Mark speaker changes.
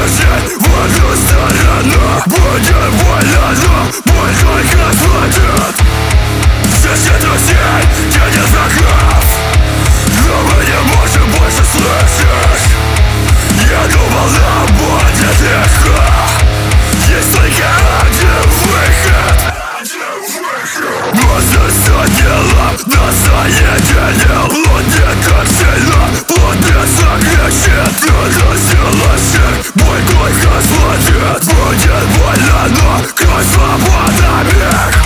Speaker 1: бежит в одну сторону. Будет больно, но боль только сплотит. Здесь нет друзей, где нет врагов, но мы не можем больше слышать. Я думал, нам будет легко. Есть только один выход. Нас застанило, нас заединил. Плод не так сильно, плод не согрешит. Трудно сделать шаг, боль только сплотит. Будет больно, но кровь свобода миг.